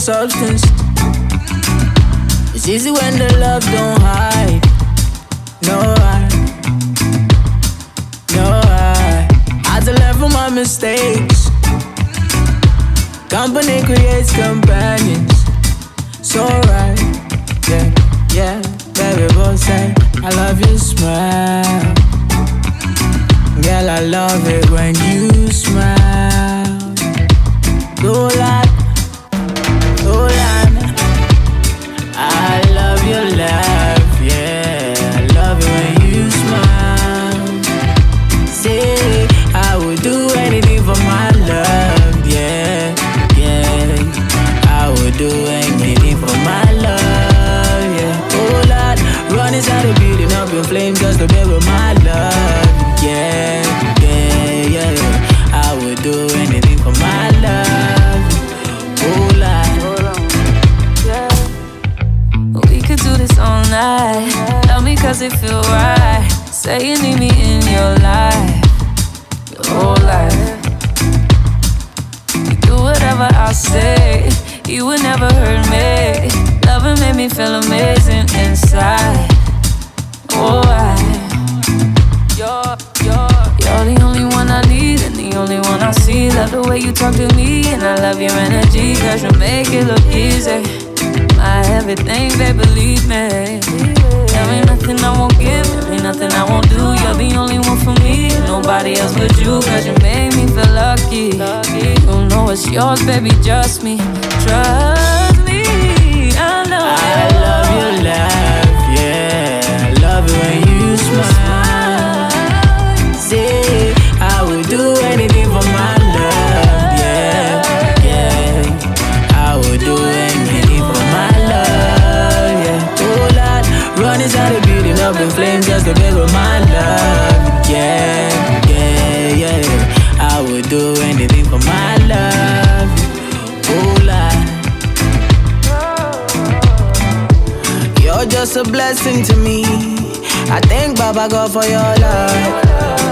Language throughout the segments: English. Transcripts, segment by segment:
substance. It's easy when the love don't hide. No, I had to learn from my mistakes. Company creates companions. So right, yeah, baby boy say I love your smile. Girl, I love it when you smile. Dolan, I love your laugh, yeah. I love it when you smile. Say, I would do anything for my love, yeah. I would do anything for my love, yeah. Oh Lord, run inside the building up in flames just to be with my love, yeah. I would do anything for my love, oh Lord. We could do this all night. Love me cause it feel right. Say you need me in your life, your whole life. You do whatever I say, you would never hurt me. Loving made me feel amazing inside. Oh, you're the only one I need and the only one I see. Love the way you talk to me and I love your energy, cause you make it look easy. My everything, babe, believe me. There ain't nothing I won't give, there ain't nothing I won't do. You're the only one for me, nobody else but you, cause you made me feel lucky. You know it's yours, baby, just me. Trust me, I know I love your laugh, yeah. I love it when you smile. Say, I would do anything for my love, yeah. I would do anything for my love, yeah. Oh Lord, run inside the building up in flames just to be with my love, yeah. I would do anything for my love, oh Lord. You're just a blessing to me. I thank Baba God for your love.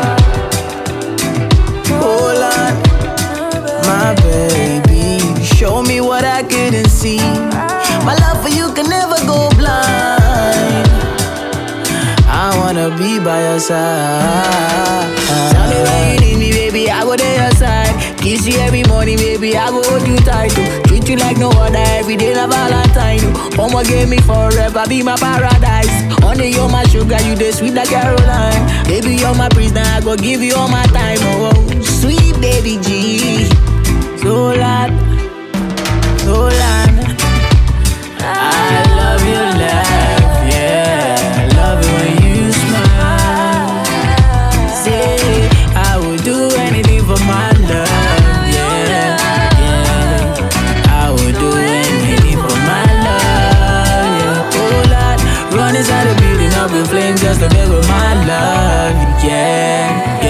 Oh Lord, my baby, show me what I couldn't see. My love for you can never go blind. I wanna be by your side. Tell me when you need me, baby, I go to your side. Kiss you every morning, baby, I go hold you tight. Treat you like no other, every day like Valentine. Mama gave me forever, be my paradise. Honey, you're my sugar, you the sweet like Caroline. Baby, you're my prisoner, I go give you all my time. Oh, sweet baby G. So Lord, I love your laugh, yeah. I love it when you smile. Say, I would do anything for my love, yeah. I would do anything for my love, yeah. Oh Lord, run inside the building up in flames just to be with my love, yeah.